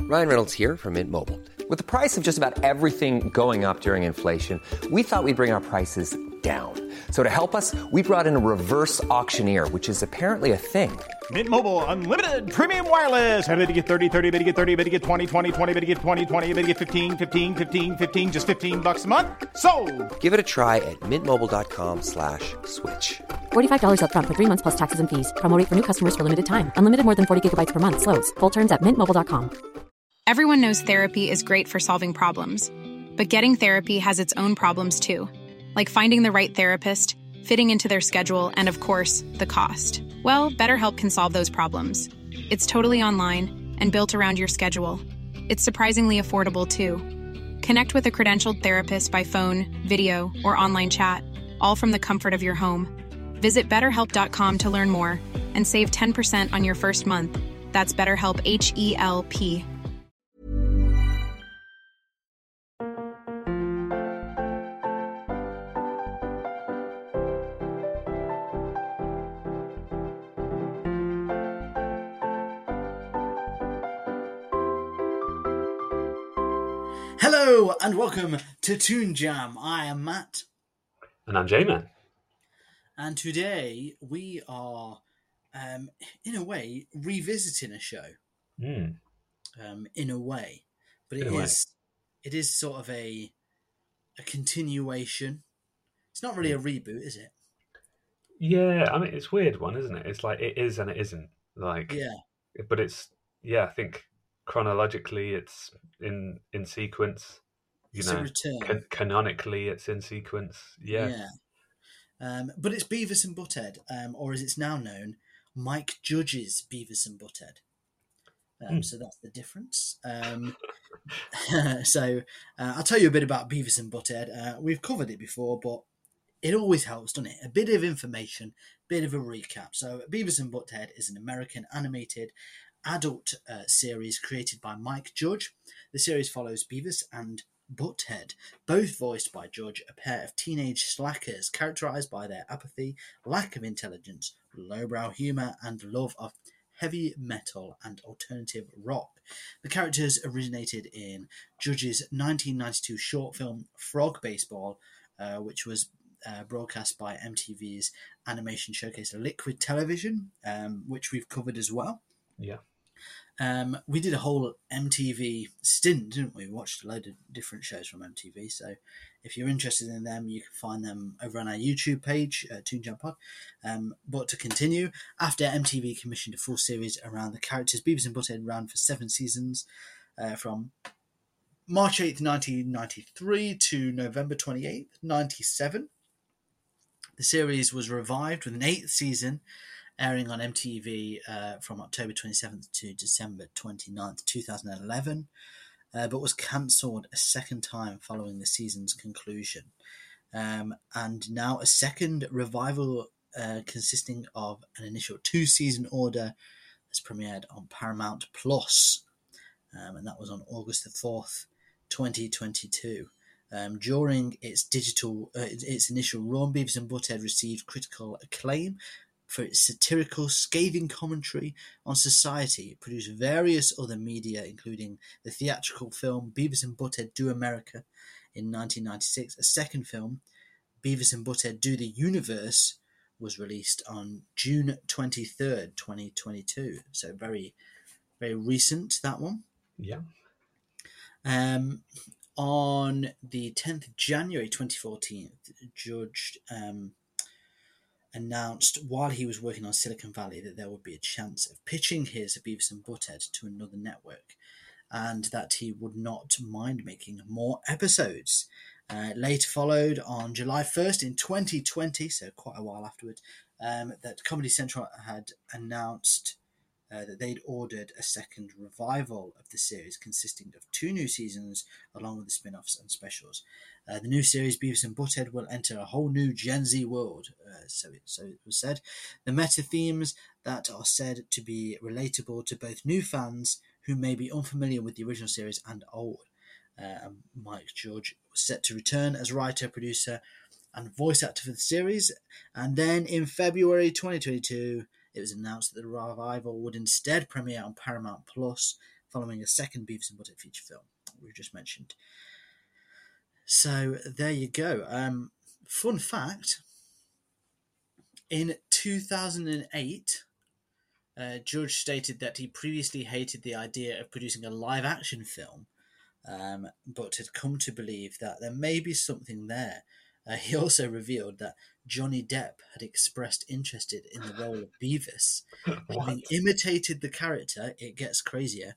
Ryan Reynolds here from Mint Mobile. With the price of just about everything going up during inflation, we thought we'd bring our prices down. So to help us, we brought in a reverse auctioneer, which is apparently a thing. Mint Mobile Unlimited Premium Wireless. How to get 30, 30, bit to get 30, bit to get 20, 20, 20, bit to get 20, 20, bit to get 15, 15, 15, 15, just $15 a month? Sold! Give it a try at mintmobile.com/switch. $45 up front for 3 months plus taxes and fees. Promo rate for new customers for limited time. Unlimited more than 40 gigabytes per month. Slows full terms at mintmobile.com. Everyone knows therapy is great for solving problems. But getting therapy has its own problems too. Like finding the right therapist, fitting into their schedule, and of course, the cost. Well, BetterHelp can solve those problems. It's totally online and built around your schedule. It's surprisingly affordable too. Connect with a credentialed therapist by phone, video, or online chat, all from the comfort of your home. Visit BetterHelp.com to learn more and save 10% on your first month. That's BetterHelp, H-E-L-P. Hello and welcome to Toon Jam. I am Matt. And I'm J-Man. And today we are, in a way, revisiting a show. In a way. But it is sort of a continuation. It's not really a reboot, is it? Yeah, I mean, it's a weird one, isn't it? It's like it is and it isn't. Like, yeah. But it's, I think chronologically it's in sequence. It's a return. Canonically it's in sequence. Yeah. But it's Beavis and Butthead, or as it's now known, Mike Judge's Beavis and Butthead. So that's the difference. So I'll tell you a bit about Beavis and Butthead. We've covered it before, but it always helps, doesn't it? A bit of information, bit of a recap. So Beavis and Butthead is an American animated adult series created by Mike Judge. The series follows Beavis and Butthead, both voiced by Judge, a pair of teenage slackers characterized by their apathy, lack of intelligence, lowbrow humor, and love of heavy metal and alternative rock. The characters originated in Judge's 1992 short film Frog Baseball, which was broadcast by MTV's animation showcase Liquid Television, which we've covered as well. Yeah. We did a whole MTV stint, didn't we? We watched a load of different shows from MTV. So if you're interested in them, you can find them over on our YouTube page, Toon Jam Pod. But to continue, after MTV commissioned a full series around the characters, Beavis and Butthead ran for 7 seasons from March 8th, 1993 to November 28th, 1997. The series was revived with an 8th season airing on MTV from October 27th to December 29th, 2011, but was cancelled a second time following the season's conclusion. And now a second revival consisting of an initial 2-season order has premiered on Paramount Plus, and that was on August the 4th, 2022. During its initial run, Beavis and Butthead received critical acclaim for its satirical, scathing commentary on society. It produced various other media, including the theatrical film Beavis and Butthead Do America in 1996. A second film, Beavis and Butthead Do the Universe, was released on June 23rd, 2022. So very, very recent, that one. Yeah. On the 10th of January 2014, Judge announced while he was working on Silicon Valley that there would be a chance of pitching his Beavis and Butthead to another network, and that he would not mind making more episodes. Later followed on July 1st in 2020, so quite a while afterwards, that Comedy Central had announced that they'd ordered a second revival of the series consisting of 2 new seasons along with the spin-offs and specials. The new series, Beavis and Butthead, will enter a whole new Gen Z world, so it was said. The meta themes that are said to be relatable to both new fans who may be unfamiliar with the original series and old. Mike Judge was set to return as writer, producer, and voice actor for the series, and then in February 2022, it was announced that the revival would instead premiere on Paramount Plus, following a second Beavis and Butthead feature film we just mentioned. So there you go. Fun fact, in 2008, Judge stated that he previously hated the idea of producing a live-action film, but had come to believe that there may be something there. He also revealed that Johnny Depp had expressed interest in the role of Beavis. Having imitated the character, it gets crazier,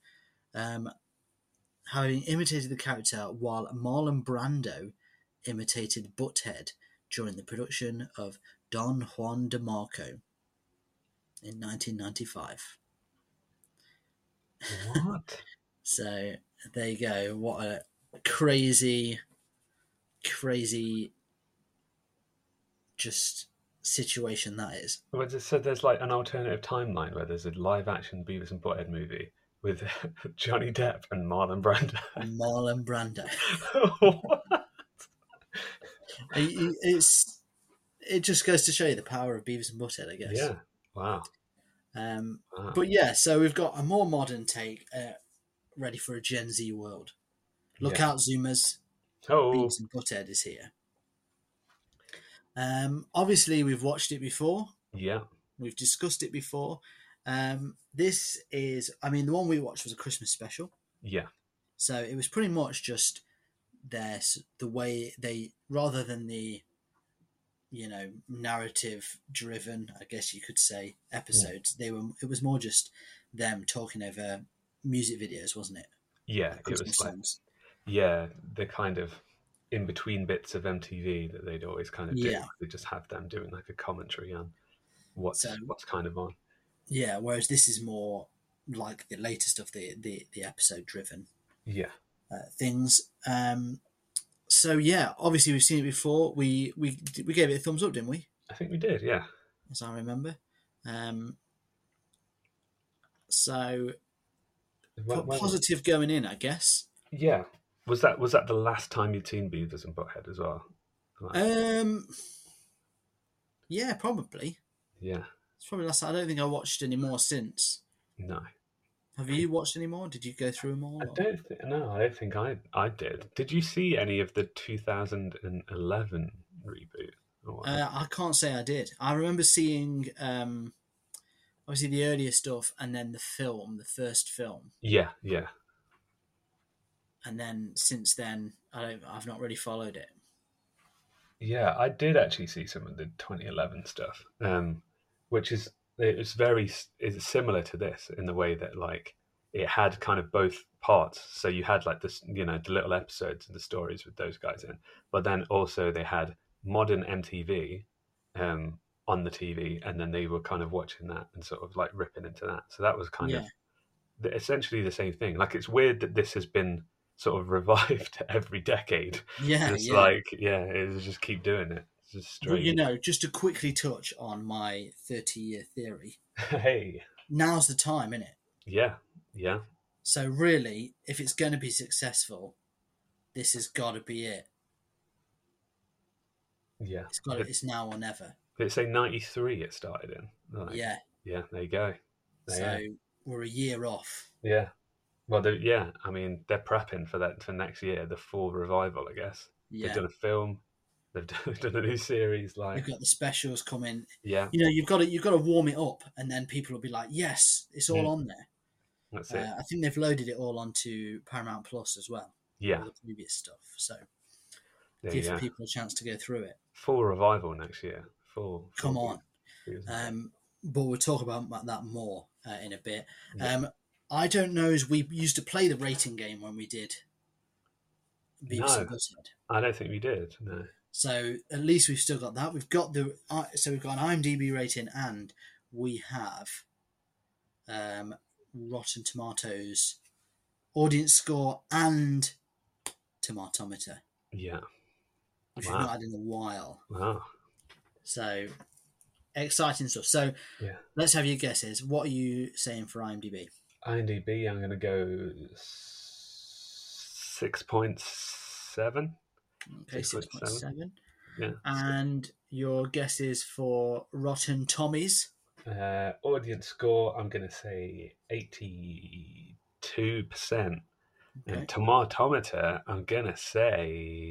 having imitated the character while Marlon Brando imitated Butthead during the production of Don Juan de Marco in 1995. What? So there you go. What a crazy just situation that is. Well, so there's like an alternative timeline where there's a live-action Beavis and Butthead movie with Johnny Depp and Marlon Brando. Marlon Brando. What? It just goes to show you the power of Beavis and Butthead, I guess. Yeah. Wow. But yeah, so we've got a more modern take ready for a Gen Z world. Look out, Zoomers. Oh. Beavis and Butthead is here. Obviously, we've watched it before. Yeah. We've discussed it before. This is, the one we watched was a Christmas special. Yeah. So it was pretty much just the way they, rather than the, narrative driven, I guess you could say, episodes, it was more just them talking over music videos, wasn't it? Yeah, it was songs. The kind of in between bits of MTV that they'd always kind of do. Yeah. They just have them doing like a commentary on what's kind of on. Yeah, whereas this is more like the later stuff, the episode driven. Yeah. Things. So yeah, obviously we've seen it before. We gave it a thumbs up, didn't we? I think we did, yeah. As I remember. So positive going in, I guess. Yeah. Was that the last time you'd seen Beavis and Butthead as well? Yeah, probably. Yeah. It's probably last. I don't think I watched any more since. No. Have you watched any more? Did you go through them all? I don't think I did. Did you see any of the 2011 reboot? I can't say I did. I remember seeing obviously the earlier stuff and then the first film. Yeah. And then since then, I've not really followed it. Yeah, I did actually see some of the 2011 stuff, which is similar to this in the way that like it had kind of both parts. So you had like this, the little episodes and the stories with those guys in, but then also they had modern MTV on the TV, and then they were kind of watching that and sort of like ripping into that. So that was kind of essentially the same thing. Like it's weird that this has been sort of revived every decade. It's just keep doing it. It's just strange. Well, just to quickly touch on my 30-year theory. Hey, now's the time, isn't it? Yeah. So really, if it's going to be successful, this has got to be it. Yeah, it's now or never. Did it say 93 it started in? Like, yeah, there you go. We're a year off. Yeah. Well, they're prepping for that for next year, the full revival, I guess. Yeah. They've done a film, they've done a new series. Like they've got the specials coming. Yeah, you've got to warm it up, and then people will be like, "Yes, it's all on there." That's it. I think they've loaded it all onto Paramount Plus as well. Yeah, all the previous stuff. So give people a chance to go through it. Full revival next year. Come on. But we'll talk about that more in a bit. Yeah. I don't know, as we used to play the rating game when we did Beavis and Butthead. I don't think we did, no. So at least we've still got that. We've got we've got an IMDb rating, and we have Rotten Tomatoes audience score and Tomatometer. Yeah. Which we've not had in a while. Wow. So exciting stuff. So let's have your guesses. What are you saying for IMDb? IMDb, I'm going to go 6.7. Okay, 6.7. Yeah. And your guesses for Rotten Tommies? Audience score, I'm going to say 82. 2%. Okay. And Tomatometer, I'm gonna say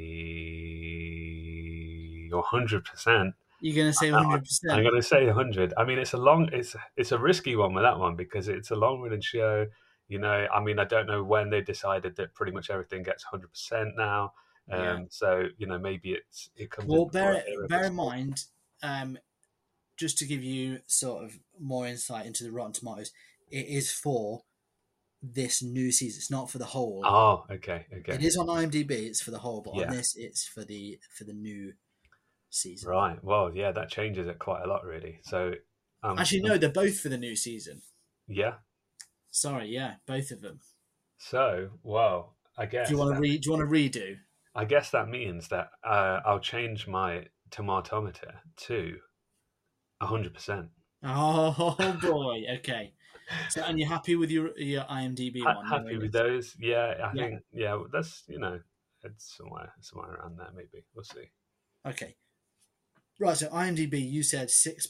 100%. You're going to say I'm 100%? gonna say 100. I mean, it's a risky one with that one because it's a long-running show. You know, I mean, I don't know when they decided that pretty much everything gets 100% now. Yeah. So you know, maybe it comes. Well, into the era, bear but in mind, just to give you sort of more insight into the Rotten Tomatoes, it is for this new season. It's not for the whole. Oh, okay. It is on IMDb. It's for the whole, but Yeah. on this, it's for the new season. Right. Well, yeah, that changes it quite a lot, really. So, Actually, no, they're both for the new season. yeah. Sorry, yeah, both of them. So, well, I guess. Do you want to redo? I guess that means that I'll change my tomatometer to 100%. Oh boy, okay. So, and you're happy with your IMDb one? Happy with those? Yeah, I Yeah. think that's it's somewhere around there. Maybe we'll see. Okay. Right. So IMDb, you said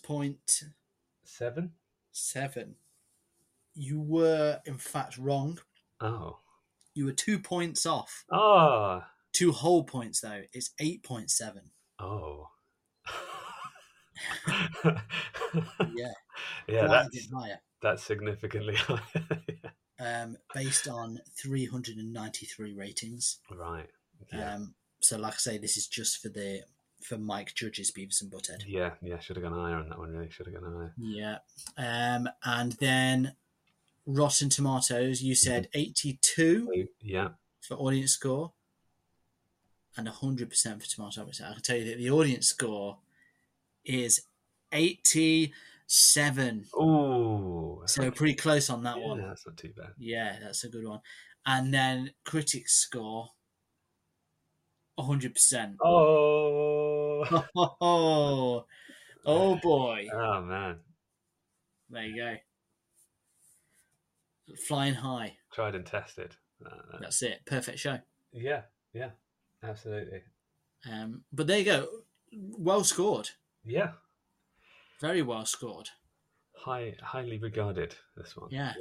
6.7. 7. You were in fact wrong. Oh. You were 2 points off. Oh. 2 whole points though. It's 8.7. Oh. Yeah. Yeah, Quite a bit higher. that's significantly higher. Based on 393 ratings. Right. Yeah. So like I say, this is just for Mike Judge's Beavis and Butthead. Yeah. Should have gone higher on that one. Really, should have gone higher. Yeah. And then Rotten Tomatoes, you said 82 Yeah. for audience score and 100% for Tomatometer. I can tell you that the audience score is 87. Ooh. So pretty close on that one. Yeah, that's not too bad. Yeah, that's a good one. And then critics score 100%. Oh. Oh boy. Oh man. There you go. Flying high. Tried and tested. That's it. Perfect show. Yeah. Absolutely. But there you go. Well scored. Yeah. Very well scored. Highly regarded, this one. Yeah.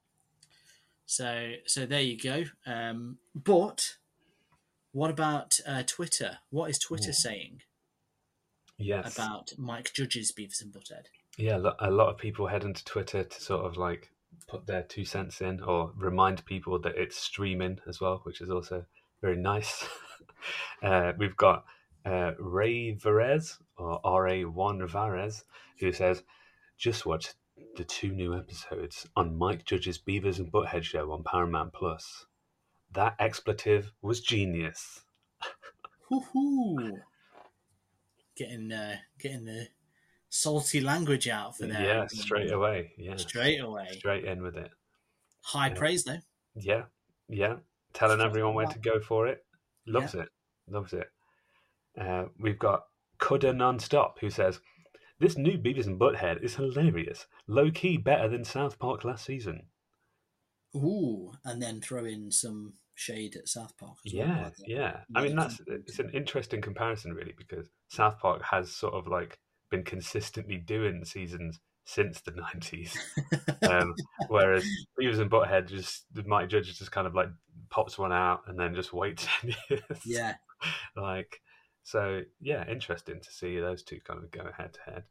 So there you go. But what about Twitter? What is Twitter saying Yes. about Mike Judge's Beavis and Butthead? Yeah, a lot of people head into Twitter to sort of like put their 2 cents in or remind people that it's streaming as well, which is also very nice. We've got Ray Varez, or RA1 Varez, who says, just watched the 2 new episodes on Mike Judge's Beavis and Butthead show on Paramount Plus. That expletive was genius. Woohoo! Getting the salty language out for them. Yeah, straight away. Yeah, Straight away. straight in with it. High praise though. Yeah. Telling everyone where to go for it. Loves it. We've got Cudder Nonstop, who says, this new Beavis and Butthead is hilarious. Low-key better than South Park last season. Ooh, and then throw in some shade at South Park as well. Yeah. I mean, it's an interesting comparison, really, because South Park has sort of like been consistently doing seasons since the 90s. Whereas Beavis and Butthead, Mike Judge just kind of like pops one out and then just waits 10 years. Yeah. So yeah, interesting to see those two kind of go head to head.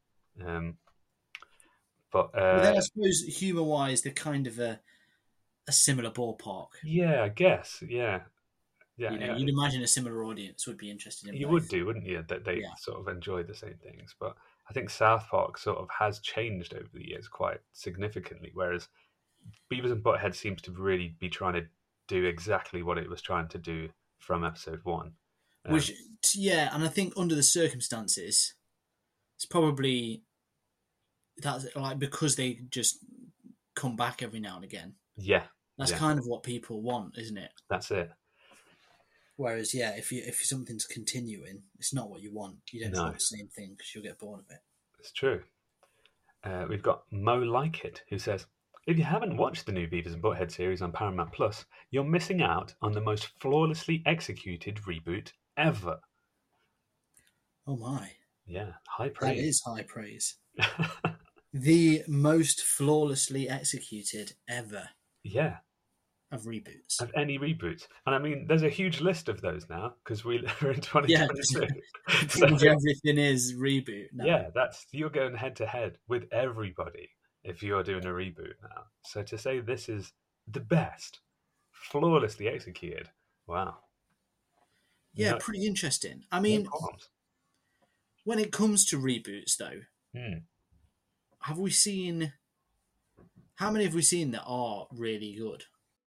But then I suppose humour-wise, they're kind of a similar ballpark. Yeah, I guess. Yeah. You'd imagine a similar audience would be interested in You both. would do, wouldn't you? That they sort of enjoy the same things. But I think South Park sort of has changed over the years quite significantly, whereas Beavis and Butthead seems to really be trying to do exactly what it was trying to do from episode 1. And I think under the circumstances, it's probably that's like because they just come back every now and again. Yeah, that's kind of what people want, isn't it? That's it. Whereas, if something's continuing, it's not what you want. You don't want the same thing because you'll get bored of it. It's true. We've got Mo Like It, who says, if you haven't watched the new Beavis and Butthead series on Paramount Plus, you're missing out on the most flawlessly executed reboot ever. Oh my. Yeah, high praise. That is high praise. The most flawlessly executed ever. Yeah. of reboots. Of any reboots. And I mean, there's a huge list of those now because we're in 2022. Yeah, pretty much everything is reboot now. Yeah, you're going head to head with everybody if you're doing a reboot now. So to say this is the best, flawlessly executed, wow. Yeah, pretty interesting. I mean, when it comes to reboots, though, how many have we seen that are really good?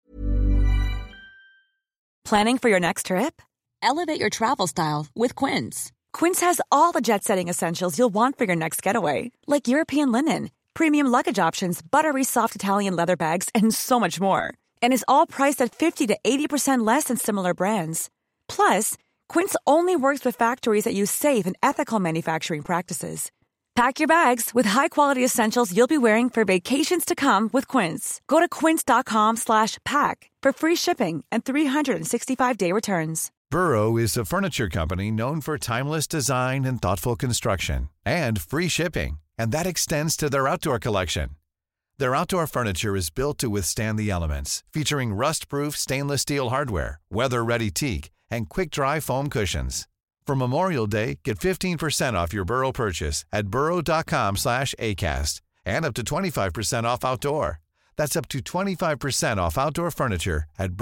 Planning for your next trip? Elevate your travel style with Quince. Quince has all the jet-setting essentials you'll want for your next getaway, like European linen, premium luggage options, buttery soft Italian leather bags, and so much more. And is all priced at 50 to 80% less than similar brands. Plus, Quince only works with factories that use safe and ethical manufacturing practices. Pack your bags with high-quality essentials you'll be wearing for vacations to come with Quince. Go to quince.com/pack for free shipping and 365-day returns. Burrow is a furniture company known for timeless design and thoughtful construction, and free shipping, and that extends to their outdoor collection. Their outdoor furniture is built to withstand the elements, featuring rust-proof stainless steel hardware, weather-ready teak, and quick-dry foam cushions. For Memorial Day, get 15% off your Burrow purchase at burrow.com/ACAST and up to 25% off outdoor. That's up to 25% off outdoor furniture at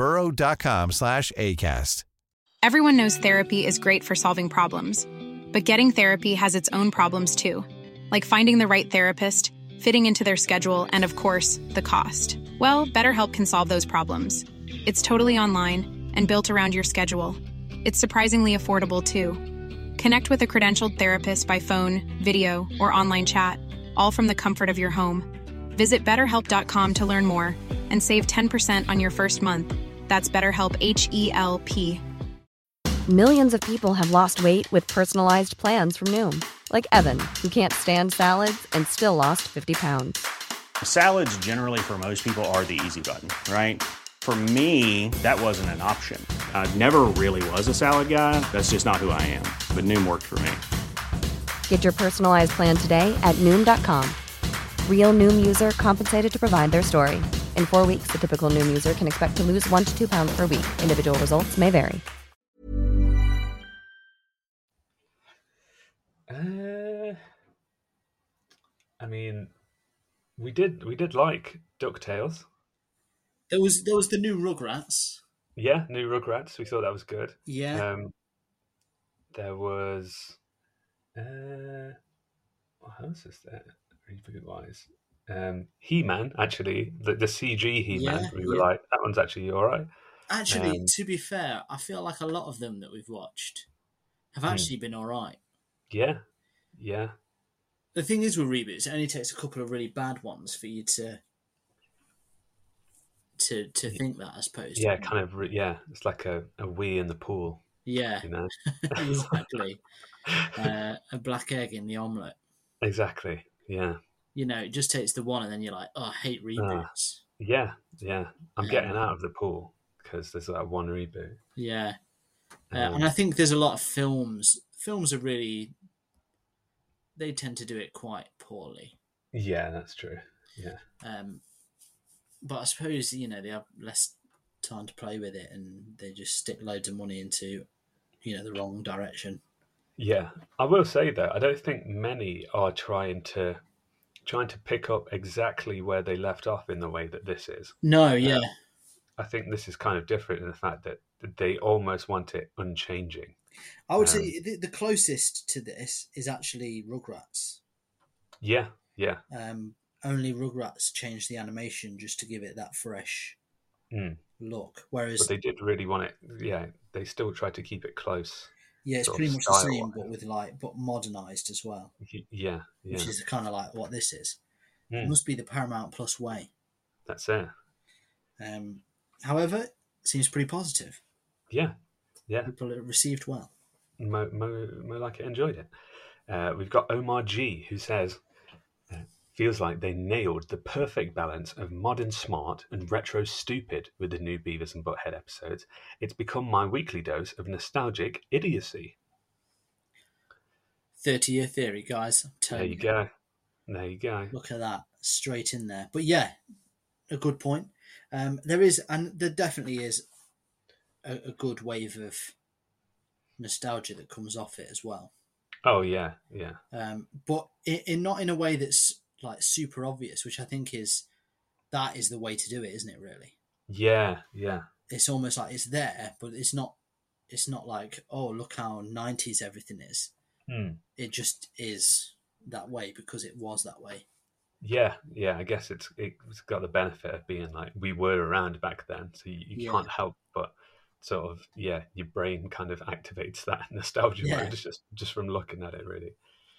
burrow.com/ACAST. Everyone knows therapy is great for solving problems, but getting therapy has its own problems too, like finding the right therapist, fitting into their schedule, and of course, the cost. Well, BetterHelp can solve those problems. It's totally online and built around your schedule. It's surprisingly affordable too. Connect with a credentialed therapist by phone, video, or online chat, all from the comfort of your home. Visit BetterHelp.com to learn more and save 10% on your first month. That's BetterHelp, H-E-L-P. Millions of people have lost weight with personalized plans from Noom. Like Evan, who can't stand salads and still lost 50 pounds. Salads generally for most people are the easy button, right? For me, that wasn't an option. I never really was a salad guy. That's just not who I am. But Noom worked for me. Get your personalized plan today at Noom.com. Real Noom user compensated to provide their story. In 4 weeks, the typical Noom user can expect to lose 1 to 2 pounds per week. Individual results may vary. I mean, we did like DuckTales. There was the new Rugrats. Yeah, new Rugrats. We thought that was good. Yeah. There was what else is there? Reboot-wise, He-Man. Actually, the CG He-Man. Yeah, we were like, that one's actually all right. Actually, to be fair, I feel like a lot of them that we've watched have actually been all right. Yeah. The thing is with reboots, it only takes a couple of really bad ones for you to think that, I suppose. Yeah, kind of. It's like a wee in the pool. Yeah, you know, exactly. A black egg in the omelette. Exactly. Yeah. You know, it just takes the one, and then you're like, "Oh, I hate reboots." Yeah. I'm getting out of the pool because there's that one reboot. Yeah, and I think there's a lot of films. Films are really, they tend to do it quite poorly. Yeah, that's true. Yeah. But I suppose, they have less time to play with it, and they just stick loads of money into, the wrong direction. Yeah, I will say though, I don't think many are trying to pick up exactly where they left off in the way that this is. No, yeah. I think this is kind of different in the fact that they almost want it unchanging. I would say the closest to this is actually Rugrats. Yeah. Only Rugrats changed the animation just to give it that fresh look. Whereas, but they did really want it. Yeah, they still tried to keep it close. Yeah, it's pretty much the same, but modernized as well. Yeah. Which is kind of like what this is. It must be the Paramount Plus way. That's it. However, it seems pretty positive. Yeah. People received well. Mo like it, enjoyed it. We've got Omar G, who says, feels like they nailed the perfect balance of modern smart and retro stupid with the new Beavis and Butthead episodes. It's become my weekly dose of nostalgic idiocy. 30-year theory, guys. I'm telling you. There you go. Look at that. Straight in there. But yeah, a good point. There definitely is a good wave of nostalgia that comes off it as well. Oh yeah. But not in a way that's like super obvious, which I think is the way to do it, isn't it? Really. Yeah. It's almost like it's there, but it's not. It's not like, oh, look how 90s everything is. It just is that way because it was that way. Yeah. I guess it's got the benefit of being like we were around back then, so you can't help but sort of your brain kind of activates that nostalgia mode just from looking at it, really.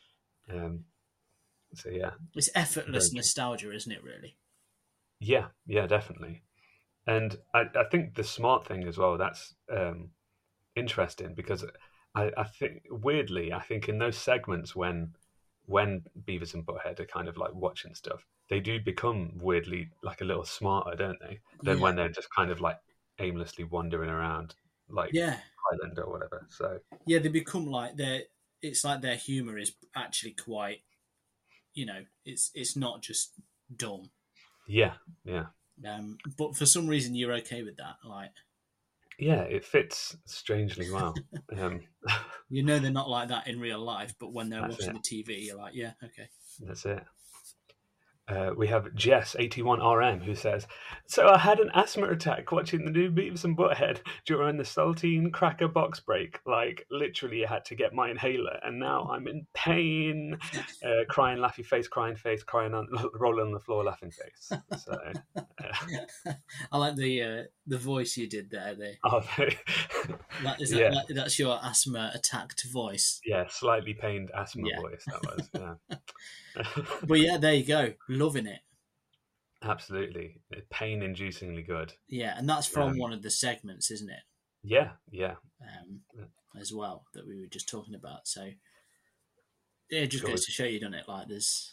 So yeah, it's effortless nostalgia, isn't it? Really. Yeah, definitely. And I think the smart thing as well, that's interesting because I think weirdly, I think in those segments when Beavis and Butthead are kind of like watching stuff, they do become weirdly like a little smarter, don't they? Than when they're just kind of like aimlessly wandering around like Highland or whatever. So they become like it's like their humor is actually quite, it's not just dumb. Yeah. But for some reason you're okay with that, like. Yeah, it fits strangely well. They're not like that in real life, but when they're watching the TV, you're like, yeah, okay. That's it. We have Jess81RM who says, so I had an asthma attack watching the new Beavis and Butthead during the Saltine Cracker box break. Like, literally, I had to get my inhaler, and now I'm in pain. Crying, laughy face, crying, rolling on the floor, laughing face. So, I like the voice you did there. That's your asthma attacked voice. Yeah, slightly pained asthma voice, that was, yeah. But yeah, there you go. Loving it. Absolutely. Pain-inducingly good. Yeah, and that's from one of the segments, isn't it? Yeah. As well, that we were just talking about. So it just goes to show you, doesn't it? Like there's,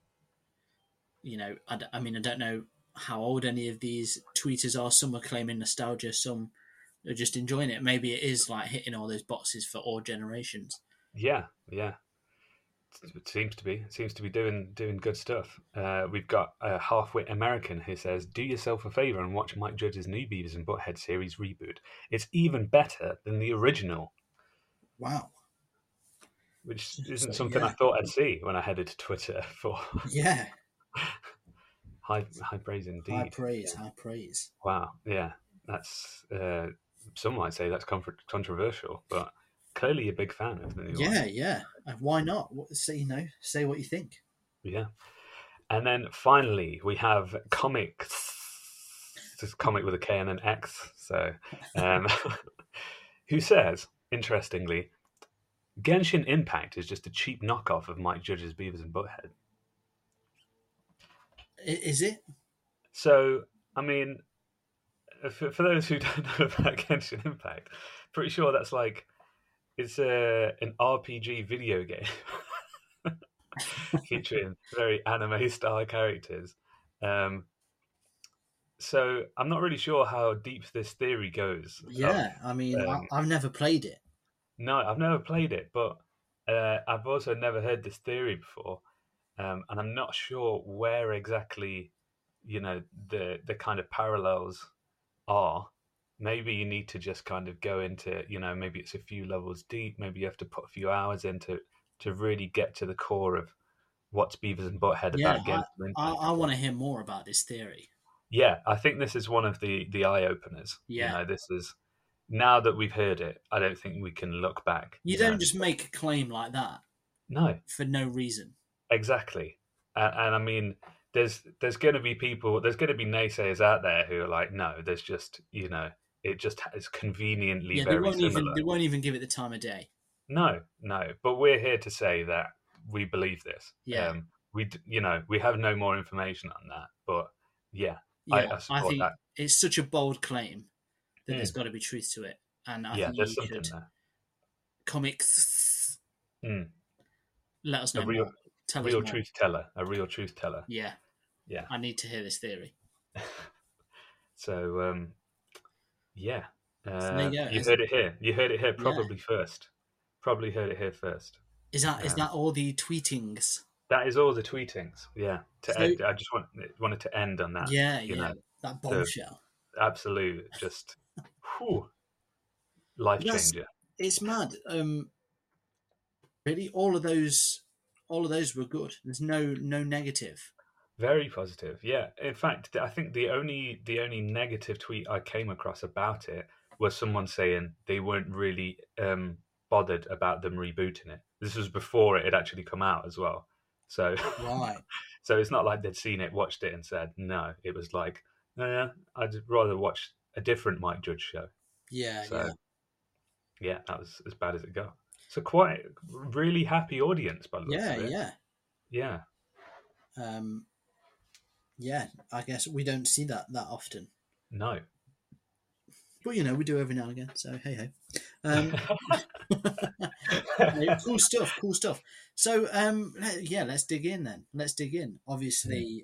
I don't know how old any of these tweeters are. Some are claiming nostalgia, some are just enjoying it. Maybe it is like hitting all those boxes for all generations. Yeah. It seems to be doing good stuff. We've got a half-wit American who says, do yourself a favour and watch Mike Judge's new Beavis and Butthead series reboot. It's even better than the original. Wow. Which isn't something I thought I'd see when I headed to Twitter for. Yeah. High praise indeed. High praise. Wow, yeah. That's, some might say that's controversial, but clearly a big fan of the new one. Yeah. Why not? Say what you think. Yeah. And then finally, we have comics. This is comic with a K and an X. So, who says, interestingly, Genshin Impact is just a cheap knockoff of Mike Judge's Beavis and Butthead. Is it? So, I mean, for those who don't know about Genshin Impact, pretty sure that's like, it's an RPG video game featuring very anime-style characters. So I'm not really sure how deep this theory goes. Yeah, I've never played it. No, I've never played it, but I've also never heard this theory before. And I'm not sure where exactly, the kind of parallels are. Maybe you need to just kind of go into, maybe it's a few levels deep. Maybe you have to put a few hours into to really get to the core of what's Beavis and Butthead about Genshin Impact. I want to hear more about this theory. Yeah, I think this is one of the eye openers. Yeah, this is, now that we've heard it, I don't think we can look back. You don't just make a claim like that. No, for no reason. Exactly, and I mean, there's going to be people, there's going to be naysayers out there who are like, no, there's just it just is conveniently very similar. They won't even give it the time of day. No, but we're here to say that we believe this. Yeah, we have no more information on that, but I think that. It's such a bold claim that there's got to be truth to it, and I think there's something there. Comics. Let us know. A real truth teller. Yeah. I need to hear this theory. So, so there you go. You heard it here. You heard it here. Probably first. Probably heard it here first. Is that all the tweetings? That is all the tweetings. Yeah. I just wanted to end on that. Yeah. That bombshell. Absolute, just life changer. It's mad. Really, all of those were good. There's no negative. Very positive, yeah. In fact, I think the only negative tweet I came across about it was someone saying they weren't really bothered about them rebooting it. This was before it had actually come out as well. So right. So it's not like they'd seen it, watched it, and said no. It was like, yeah, I'd rather watch a different Mike Judge show. Yeah, so, yeah, that was as bad as it got. So quite really happy audience by the looks of it. Yeah. Yeah, I guess we don't see that often. No. But, we do every now and again, so hey. Cool stuff. So, let's dig in then. Obviously,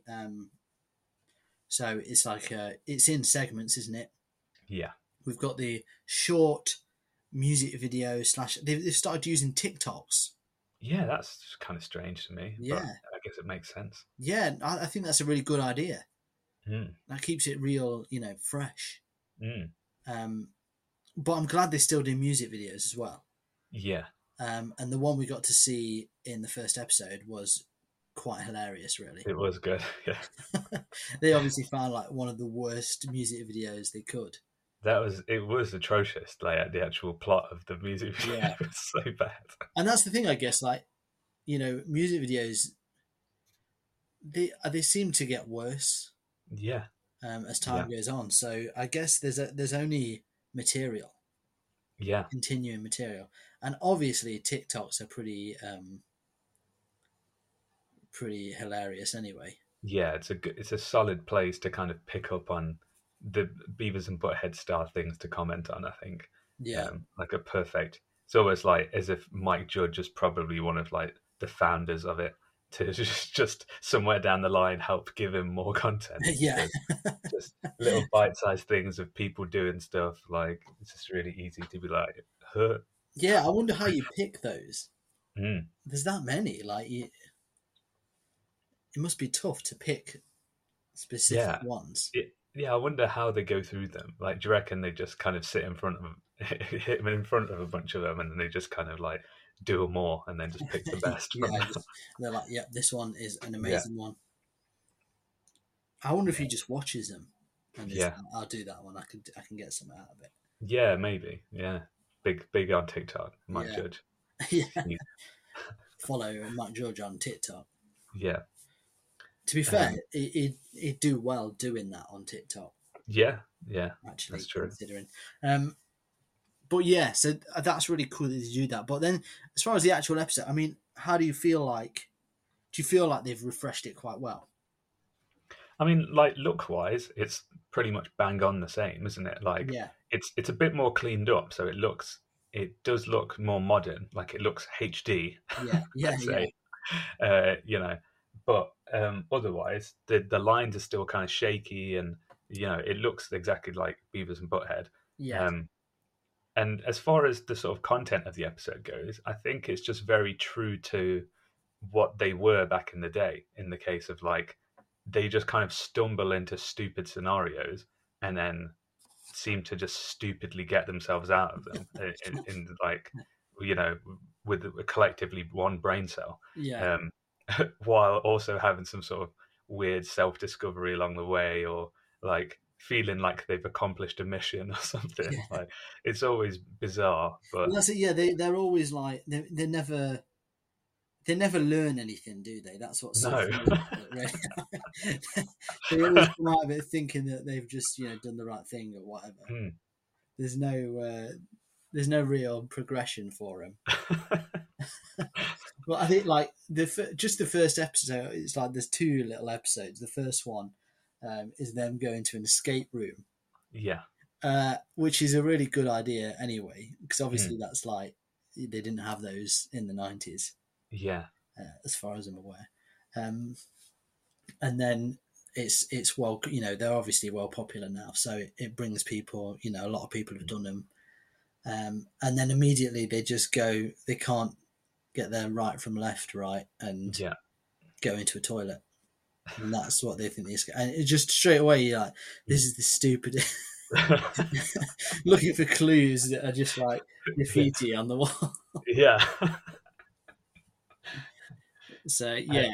so it's like, it's in segments, isn't it? Yeah. We've got the short music video / they've started using TikToks. Yeah, that's kind of strange to me. Yeah. But I guess it makes sense. Yeah, I think that's a really good idea. Mm. That keeps it real, fresh. Mm. But I'm glad they still do music videos as well. Yeah. And the one we got to see in the first episode was quite hilarious, really. It was good, yeah. They obviously found like one of the worst music videos they could. It was atrocious. Like the actual plot of the music video was so bad. And that's the thing, I guess. Like, music videos, they seem to get worse. Yeah. As time goes on, so I guess there's only material. Yeah. Continuing material, and obviously TikToks are pretty hilarious anyway. Yeah, it's a solid place to kind of pick up on the Beavis and Butthead style things to comment on, I think. Yeah. Like a perfect, it's almost like as if Mike Judge is probably one of like the founders of it, to just somewhere down the line help give him more content. Yeah. Just little bite-sized things of people doing stuff. Like, it's just really easy to be like, huh. Yeah, I wonder how you pick those. Mm. There's that many. Like, it must be tough to pick specific ones. I wonder how they go through them. Like, do you reckon they just kind of sit in front of hit them in front of a bunch of them, and then they just kind of like do them all, and then just pick the best? They're like, yeah, this one is an amazing one. I wonder if he just watches them. And I'll do that one. I can get something out of it. Yeah, maybe. Yeah, big on TikTok, Mike Judge. Yeah. Follow Mike Judge on TikTok. Yeah. To be fair, he'd do well doing that on TikTok. Yeah, Actually, that's true. Considering. But yeah, so that's really cool that they do that. But then, as far as the actual episode, I mean, how do you feel like? Do you feel like they've refreshed it quite well? I mean, like look-wise, it's pretty much bang on the same, isn't it? Like, it's a bit more cleaned up, so it does look more modern. Like, it looks HD. But otherwise, the lines are still kind of shaky, and it looks exactly like Beavis and Butthead. Yeah. And as far as the sort of content of the episode goes, I think it's just very true to what they were back in the day. In the case of like, they just kind of stumble into stupid scenarios and then seem to just stupidly get themselves out of them in like, with collectively one brain cell. Yeah. While also having some sort of weird self-discovery along the way, or like feeling like they've accomplished a mission or something. Yeah. Like, it's always bizarre, but well, that's it. Yeah, they're always like they never learn anything, do they? That's what's so funny about it, really. They always come out of it thinking that they've just done the right thing or whatever. Mm. There's no real progression for them. Well, I think like the first episode, it's like there's two little episodes. The first one is them going to an escape room. Yeah. Which is a really good idea anyway, because obviously that's like, they didn't have those in the 90s. Yeah. As far as I'm aware. And then it's well, they're obviously well popular now, so it brings people, a lot of people have done them. And then immediately they just go, they can't get their right from left, right, and go into a toilet. and that's what they think the escape. And it just straight away, you're like, this is the stupid. Looking for clues that are just like graffiti on the wall. Yeah. So yeah,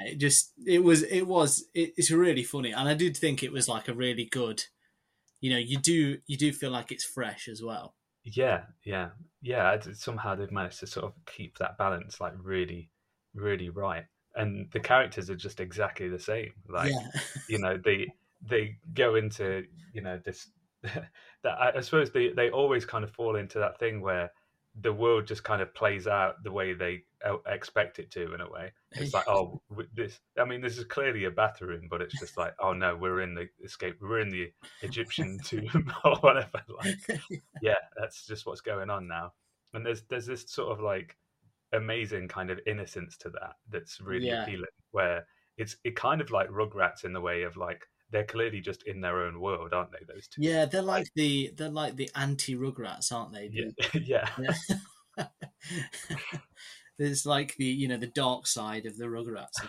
it's really funny, and I did think it was like a really good. You do feel like it's fresh as well. Yeah. Somehow they've managed to sort of keep that balance like really, really right, and the characters are just exactly the same. Like, they go into this. That I suppose they always kind of fall into that thing where the world just kind of plays out the way they expect it to, in a way. It's like, oh, this is clearly a bathroom, but it's just like, oh no, we're in the Egyptian tomb or whatever. Like, yeah, that's just what's going on now. And there's this sort of like amazing kind of innocence to that's really appealing, where it kind of like Rugrats in the way of like, they're clearly just in their own world, aren't they? Those two. Yeah, they're like the anti Rugrats, aren't they? Yeah. There's like the dark side of the Rugrats.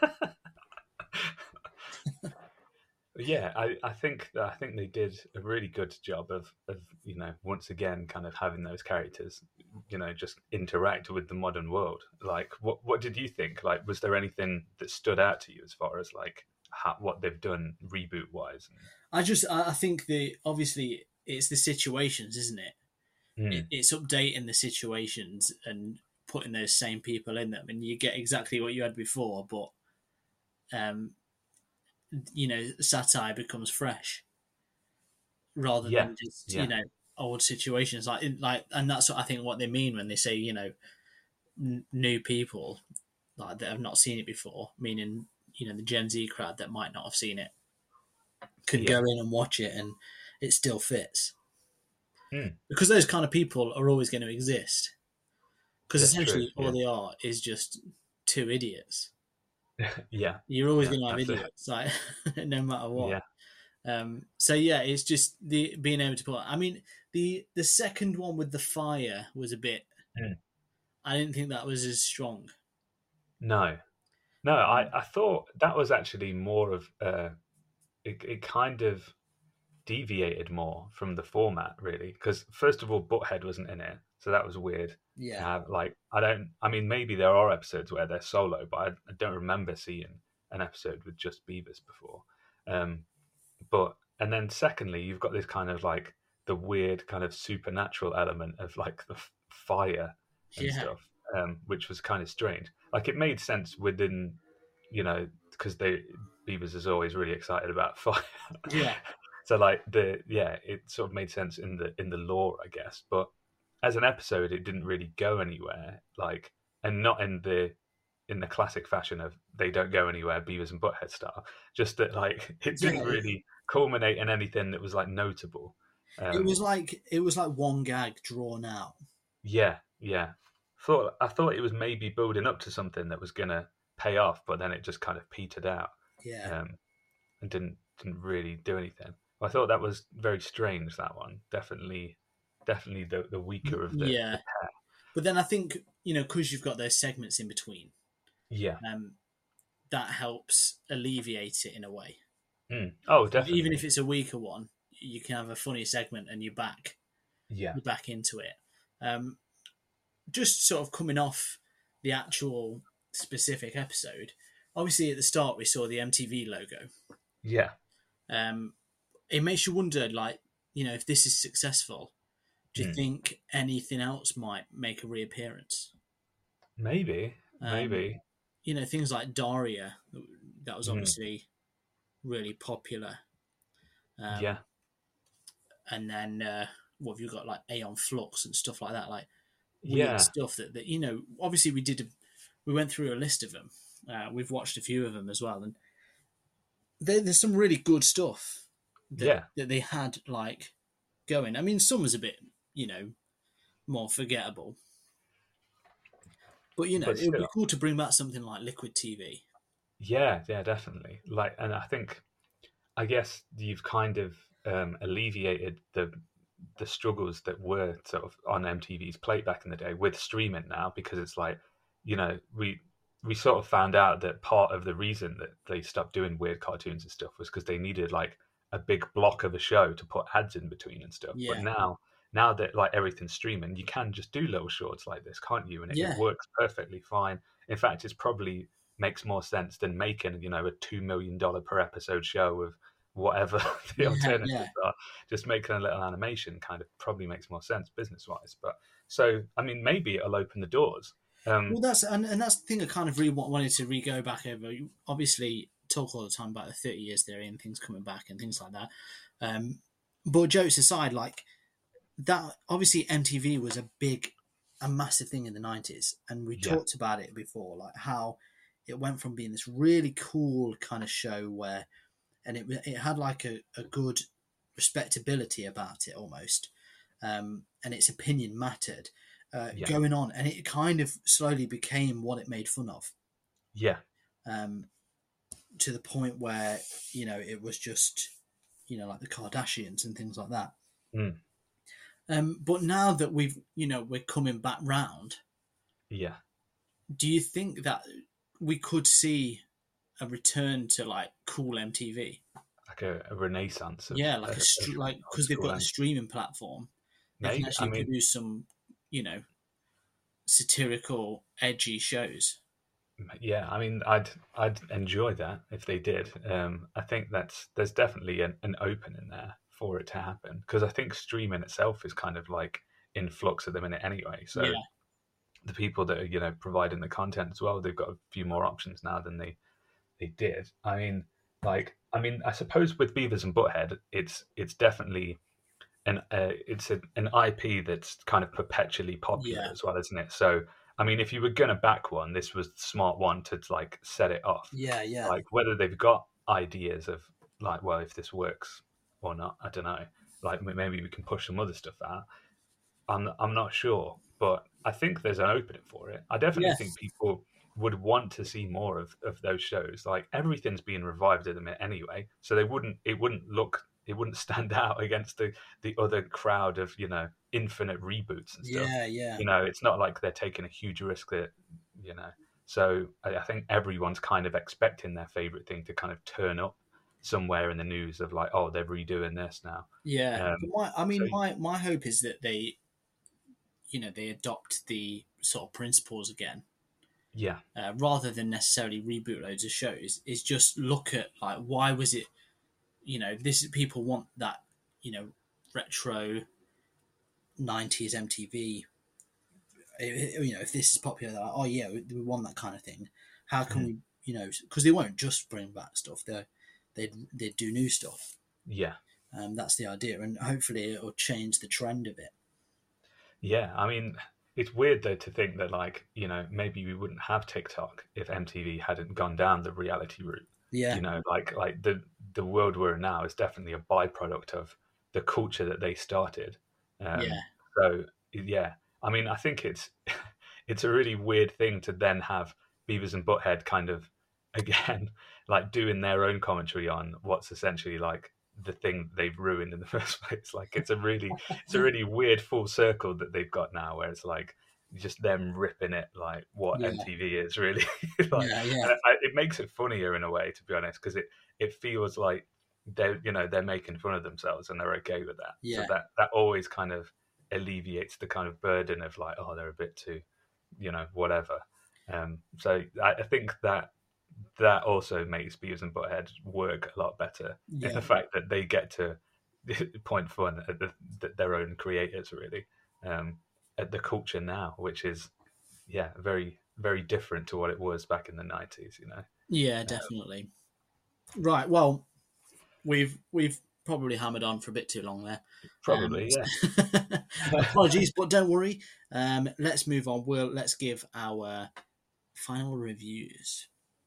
Yeah, I think they did a really good job of once again kind of having those characters just interact with the modern world. Like, what did you think? Like, was there anything that stood out to you as far as like what they've done reboot wise? I think obviously it's the situations, isn't it? It's updating the situations and putting those same people in them, and you get exactly what you had before, but satire becomes fresh rather than just old situations like, and that's what I think what they mean when they say new people like that have not seen it before, meaning the Gen Z crowd that might not have seen it could go in and watch it and it still fits. Because those kind of people are always going to exist. Because essentially all they are is just two idiots. Yeah. You're always going to have idiots, like, no matter what. Yeah. So yeah, it's just being able to put. I mean, the second one with the fire was a bit. I didn't think that was as strong. No, I thought that was actually more of it kind of deviated more from the format, really, because first of all, Butthead wasn't in it, so that was weird. Yeah. Maybe there are episodes where they're solo, but I don't remember seeing an episode with just Beavis before. And then secondly, you've got this kind of like the weird kind of supernatural element of like the fire and stuff, which was kind of strange. Like, it made sense within, because Beavis is always really excited about fire. Yeah. So like it sort of made sense in the lore, I guess. But as an episode, it didn't really go anywhere. Like, and not in the classic fashion of they don't go anywhere, Beavis and Butthead style. Just that like it didn't really culminate in anything that was like notable. It was like one gag drawn out. Yeah. I thought it was maybe building up to something that was gonna pay off, but then it just kind of petered out. Yeah. And didn't really do anything. I thought that was very strange. That one definitely the weaker of the pair. But then I think because you've got those segments in between. Yeah. That helps alleviate it in a way. Oh, definitely. Even if it's a weaker one, you can have a funny segment and you're back. Yeah. You're back into it. Just sort of coming off the actual specific episode. Obviously, at the start, we saw the MTV logo. Yeah. It makes you wonder, like, if this is successful, do you think anything else might make a reappearance? Maybe. Things like Daria, that was obviously really popular. And then what have you got, like Aeon Flux and stuff like that, like weird stuff that obviously we went through a list of them. We've watched a few of them as well, and there's some really good stuff that they had like going. I mean, some was a bit more forgettable, but it would be cool to bring back something like Liquid TV. Yeah, definitely. Like, and I guess you've kind of alleviated the struggles that were sort of on MTV's plate back in the day with streaming now, because it's like, we sort of found out that part of the reason that they stopped doing weird cartoons and stuff was because they needed like a big block of a show to put ads in between and stuff. Yeah. But now that like everything's streaming, you can just do little shorts like this, can't you? And it works perfectly fine. In fact, it's probably makes more sense than making, a $2 million per episode show of whatever the alternatives are. Just making a little animation kind of probably makes more sense business wise. But so, I mean, maybe it'll open the doors. Well, that's the thing I kind of really wanted to go back over. You obviously talk all the time about the 30 years theory and things coming back and things like that. But jokes aside, like that, obviously MTV was a massive thing in the 90s, and we talked about it before, like how it went from being this really cool kind of show and it had like a good respectability about it almost, and its opinion mattered. Going on, and it kind of slowly became what it made fun of. Yeah. To the point where, it was just, like the Kardashians and things like that. But now that we're coming back round. Yeah. Do you think that we could see a return to like cool MTV? Like a renaissance. Because they've got the streaming platform. They can actually produce some, satirical, edgy shows. Yeah, I mean, I'd enjoy that if they did. I think there's definitely an opening there for it to happen, because I think streaming itself is kind of like in flux at the minute anyway. So the people that are providing the content as well, they've got a few more options now than they did. I suppose with Beavis and Butthead, it's definitely an IP that's kind of perpetually popular as well, isn't it? So I mean, if you were gonna back one, this was the smart one to like set it off. Yeah. Like whether they've got ideas of like, well, if this works or not, I don't know. Like maybe we can push some other stuff out. I'm not sure, but I think there's an opening for it. I definitely think people would want to see more of those shows. Like everything's being revived at the minute anyway, so it wouldn't stand out against the other crowd of infinite reboots and stuff. Yeah. It's not like they're taking a huge risk that So I think everyone's kind of expecting their favorite thing to kind of turn up somewhere in the news of like, oh, they're redoing this now. Yeah. My hope is that they adopt the sort of principles again. Yeah. Rather than necessarily reboot loads of shows, is just look at like, why was it, people want that, retro 90s MTV. If this is popular, they're like, oh yeah, we want that kind of thing. How can we, because they won't just bring back stuff. They do new stuff. Yeah. That's the idea, and hopefully it'll change the trend of it. Yeah, I mean, it's weird though to think that like, maybe we wouldn't have TikTok if MTV hadn't gone down the reality route. Yeah. Like the world we're in now is definitely a byproduct of the culture that they started. So yeah, I mean, I think it's a really weird thing to then have Beavis and Butthead kind of again like doing their own commentary on what's essentially like the thing they've ruined in the first place. Like it's a really weird full circle that they've got now, where it's like just them ripping it like what MTV is really. Like, it makes it funnier in a way, to be honest, because it feels like they're making fun of themselves and they're okay with that. Yeah. So that always kind of alleviates the kind of burden of like, oh, they're a bit too, whatever. So I think that also makes Beavis and Butthead work a lot better in the fact that they get to point fun at their own creators, really, at the culture now, which is very, very different to what it was back in the 90s. Yeah, definitely. Right. Well, we've probably hammered on for a bit too long there. Probably, yeah. Apologies, but don't worry. Let's move on. Let's give our final reviews.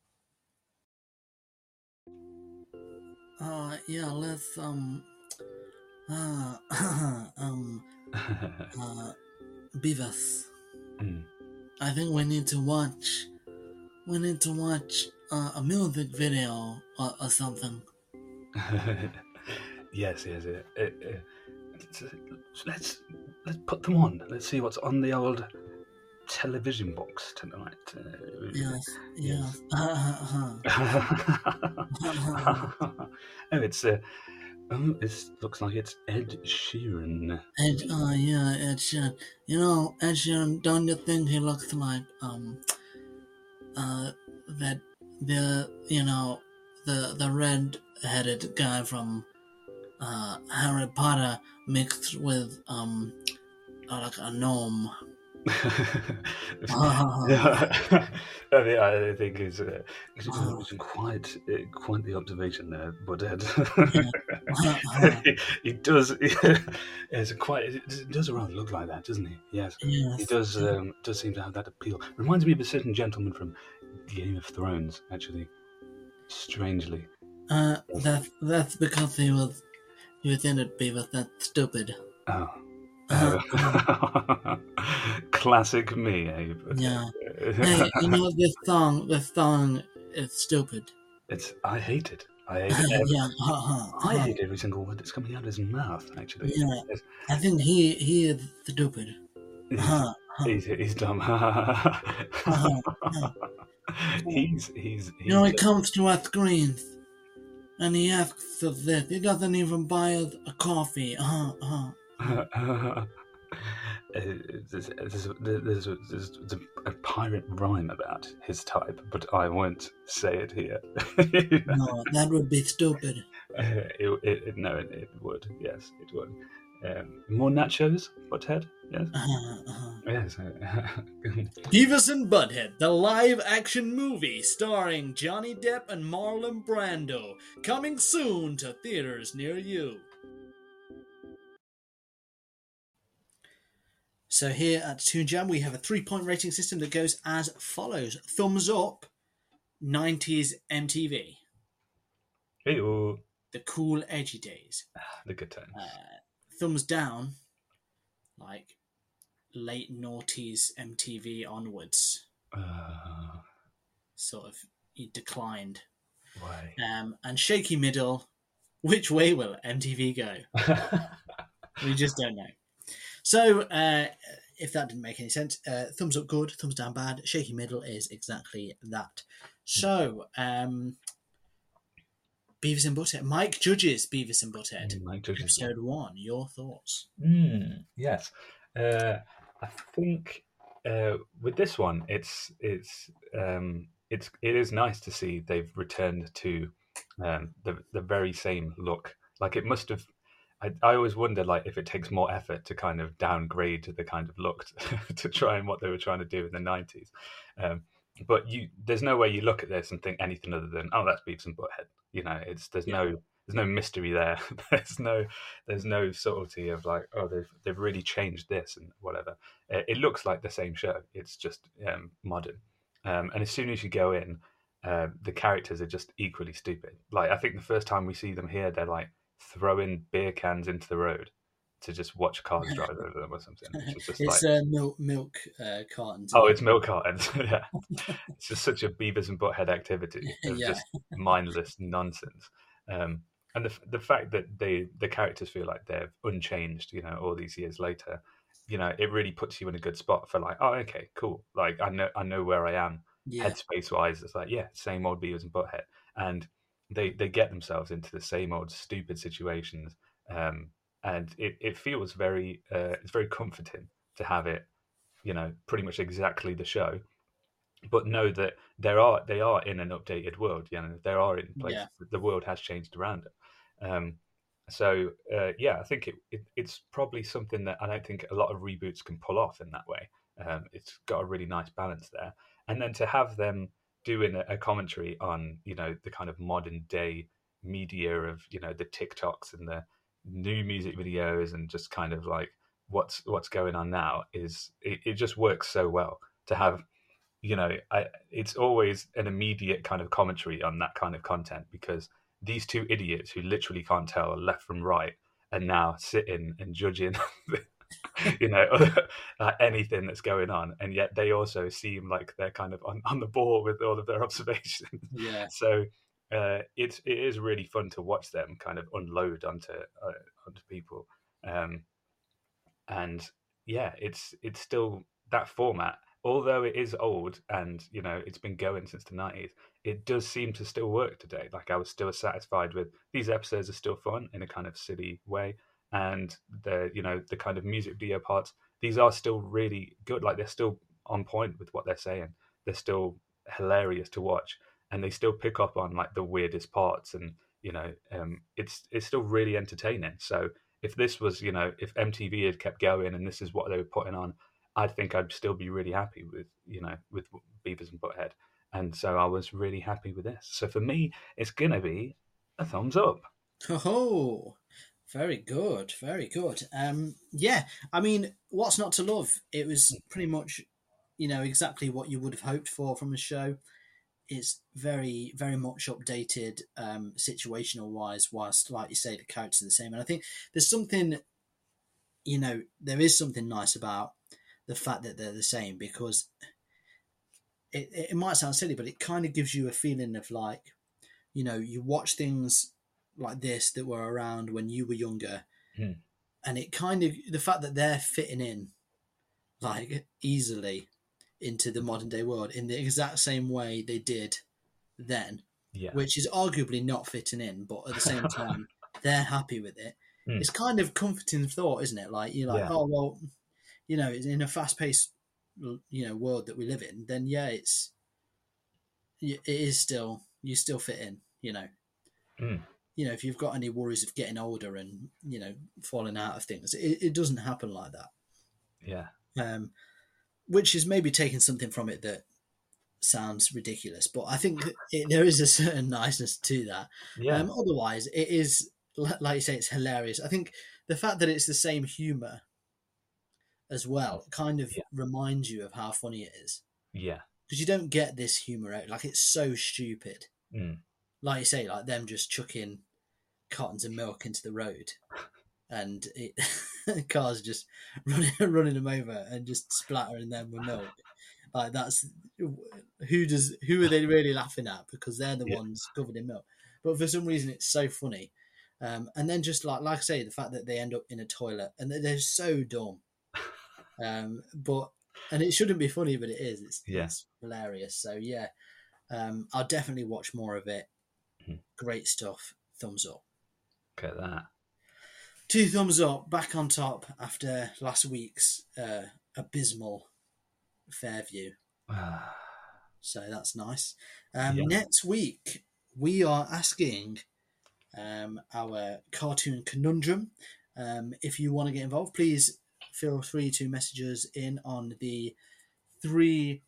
Let's Beavis. I think we need to watch a music video or something. Yes. Let's put them on. Let's see what's on the old television box tonight. Yes. Oh, it's looks like it's Ed Sheeran. Ed Sheeran. You know, Ed Sheeran, don't you think he looks like that the red-headed guy from Harry Potter mixed with like a gnome? I think it's quite the observation there, Butthead. He does. It does around look like that, doesn't he? Yes. He does. Does seem to have that appeal. Reminds me of a certain gentleman from Game of Thrones, actually. Strangely. That's because he was in it, Beavis. That's stupid. Oh. Classic me, eh? Yeah. Hey, you know this song is stupid. I hate it. I hate every single word that's coming out of his mouth, actually. Yeah. I think he is stupid. He's dumb. He's you know, he comes to our screens and he asks us this. He doesn't even buy us a coffee. There's a pirate rhyme about his type, but I won't say it here. No, that would be stupid. It would. Yes, it would. More nachos, Butthead? Yes. Yes. Beavis and Butthead, the live-action movie starring Johnny Depp and Marlon Brando, coming soon to theaters near you. So here at Toon Jam, we have a 3-point rating system that goes as follows. Thumbs up, 90s MTV. Hey-o. The cool, edgy days. The good times. Thumbs down, like late noughties MTV onwards. Sort of declined. Why? And shaky middle, which way will MTV go? We just don't know. So, if that didn't make any sense, thumbs up good, thumbs down bad, shaky middle is exactly that. So, Beavis and Butthead. Mike judges Beavis and Butthead. Mike judges Episode 1. Your thoughts? Yes. I think with this one, it is nice to see they've returned to the very same look. Like it must have. I always wonder, like, if it takes more effort to kind of downgrade the kind of look to try and what they were trying to do in the 90s. But there's no way you look at this and think anything other than, oh, that's Beavis and Butthead. You know, there's no mystery there. there's no subtlety of like, oh, they've really changed this and whatever. It looks like the same show. It's just modern. And as soon as you go in, the characters are just equally stupid. Like, I think the first time we see them here, they're like throwing beer cans into the road to just watch cars drive over them or something. It's milk cartons. Oh, it's milk cartons. Yeah, it's just such a Beavis and Butthead activity. It's just mindless nonsense. And the fact that the characters feel like they're unchanged, you know, all these years later, you know, it really puts you in a good spot for like, oh, okay, cool. Like I know where I am headspace wise. It's like, yeah, same old Beavis and Butthead, and they get themselves into the same old stupid situations. And it feels very it's very comforting to have it, you know, pretty much exactly the show, but know that they are in an updated world. You know, they are in places that the world has changed around it. I think it's probably something that I don't think a lot of reboots can pull off in that way. It's got a really nice balance there, and then to have them doing a commentary on, you know, the kind of modern day media of, you know, the TikToks and the new music videos and just kind of like what's going on now it just works so well to have, you know, it's always an immediate kind of commentary on that kind of content, because these two idiots who literally can't tell left from right are now sitting and judging you know, anything that's going on, and yet they also seem like they're kind of on the ball with all of their observations. So it is really fun to watch them kind of unload onto people, and yeah, it's still that format although it is old and, you know, it's been going since the 90s, it does seem to still work today. Like, I was still satisfied with these episodes are still fun in a kind of silly way. And the, you know, the kind of music video parts, these are still really good. Like, they're still on point with what they're saying. They're still hilarious to watch, and they still pick up on like the weirdest parts, and, you know, it's still really entertaining. So if this was, you know, if MTV had kept going and this is what they were putting on, I think I'd still be really happy with, you know, with Beavis and Butthead. And so I was really happy with this. So for me, it's going to be a thumbs up. Oh, very good. Very good. Yeah, I mean, what's not to love? It was pretty much, you know, exactly what you would have hoped for from a show. It's very, very much updated situational wise, whilst, like you say, the characters are the same. And I think there's something, you know, there is something nice about the fact that they're the same, because it might sound silly, but it kind of gives you a feeling of like, you know, you watch things like this that were around when you were younger, and it kind of, the fact that they're fitting in like easily into the modern day world in the exact same way they did then, which is arguably not fitting in, but at the same time they're happy with it. It's kind of comforting thought, isn't it? Like, you're like, oh well, you know, in a fast-paced, you know, world that we live in, then it is still, you still fit in, you know. You know, if you've got any worries of getting older and, you know, falling out of things, it doesn't happen like that. Which is maybe taking something from it that sounds ridiculous, but I think there is a certain niceness to that. Otherwise, it is, like you say, it's hilarious. I think the fact that it's the same humour as well kind of reminds you of how funny it is. Yeah. Because you don't get this humour out. Like, it's so stupid. Like you say, like them just chucking cartons of milk into the road and cars just running them over and just splattering them with milk. Like, that's, who are they really laughing at? Because they're the ones covered in milk. But for some reason, it's so funny. And then just like I say, the fact that they end up in a toilet and they're so dumb. And it shouldn't be funny, but it is. It's hilarious. So I'll definitely watch more of it. Great stuff. Thumbs up. Look at that. 2 thumbs up, back on top after last week's abysmal Fairview. So that's nice. Next week, we are asking our cartoon conundrum. If you want to get involved, please feel free to message us in on the 3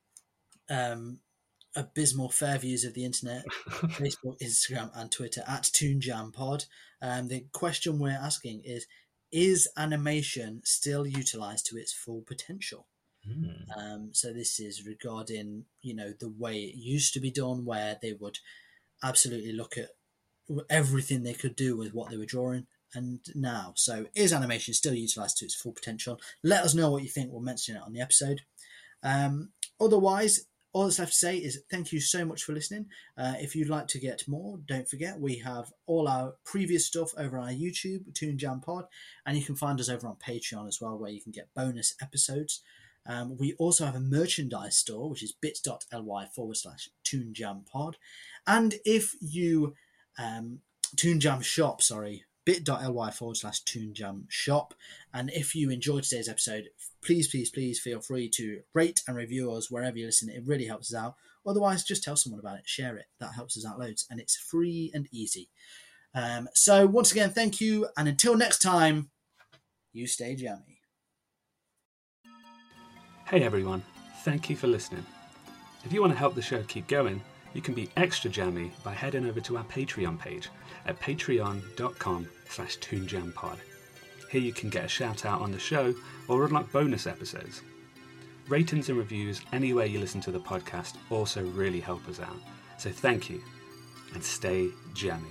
abysmal Fairviews of the internet: Facebook, Instagram, and Twitter at ToonJamPod. The question we're asking is animation still utilised to its full potential? So this is regarding, you know, the way it used to be done, where they would absolutely look at everything they could do with what they were drawing, and now. So is animation still utilised to its full potential? Let us know what you think. We'll mention it on the episode. Otherwise, all that's left to say is thank you so much for listening. If you'd like to get more, don't forget we have all our previous stuff over on our YouTube, Toon Jam Pod, and you can find us over on Patreon as well, where you can get bonus episodes. We also have a merchandise store, which is bit.ly/ToonJamPod. And if you Toon Jam Shop, bit.ly/Toon Jam Shop. And if you enjoyed today's episode, please feel free to rate and review us wherever you listen. It really helps us out. Otherwise, just tell someone about it, share it. That helps us out loads, and it's free and easy. So once again, thank you, and until next time, you stay jammy. Hey everyone, thank you for listening. If you want to help the show keep going, you can be extra jammy by heading over to our Patreon page at patreon.com/ToonJamPod. Here you can get a shout out on the show or unlock bonus episodes. Ratings and reviews anywhere you listen to the podcast also really help us out. So thank you, and stay jammy.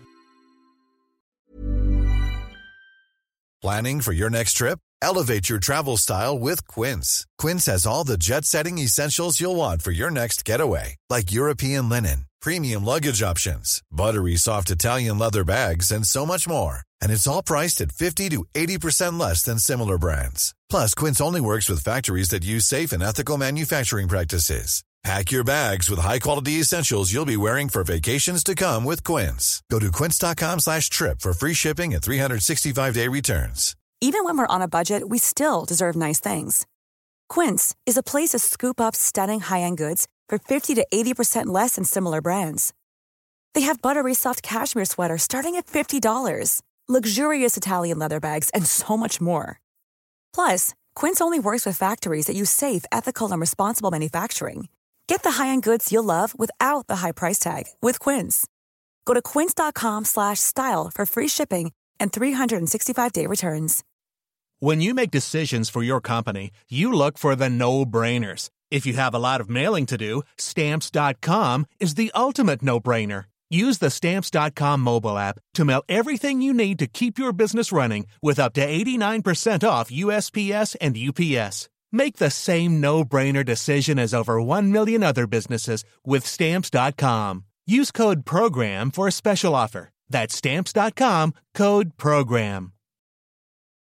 Planning for your next trip? Elevate your travel style with Quince. Quince has all the jet-setting essentials you'll want for your next getaway, like European linen, premium luggage options, buttery soft Italian leather bags, and so much more. And it's all priced at 50 to 80% less than similar brands. Plus, Quince only works with factories that use safe and ethical manufacturing practices. Pack your bags with high-quality essentials you'll be wearing for vacations to come with Quince. Go to quince.com/trip for free shipping and 365-day returns. Even when we're on a budget, we still deserve nice things. Quince is a place to scoop up stunning high-end goods for 50 to 80% less than similar brands. They have buttery soft cashmere sweaters starting at $50, luxurious Italian leather bags, and so much more. Plus, Quince only works with factories that use safe, ethical, and responsible manufacturing. Get the high-end goods you'll love without the high price tag with Quince. Go to quince.com/style for free shipping and 365-day returns. When you make decisions for your company, you look for the no-brainers. If you have a lot of mailing to do, Stamps.com is the ultimate no-brainer. Use the Stamps.com mobile app to mail everything you need to keep your business running with up to 89% off USPS and UPS. Make the same no-brainer decision as over 1 million other businesses with Stamps.com. Use code PROGRAM for a special offer. That's Stamps.com, code PROGRAM.